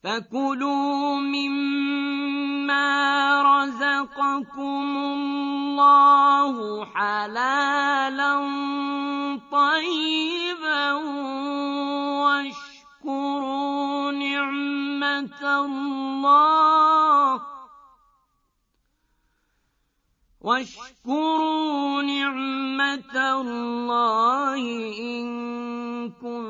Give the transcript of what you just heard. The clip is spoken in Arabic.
فكلوا مما رزقكم الله حلالا طيبا واشكروا نعمة الله إن كنتم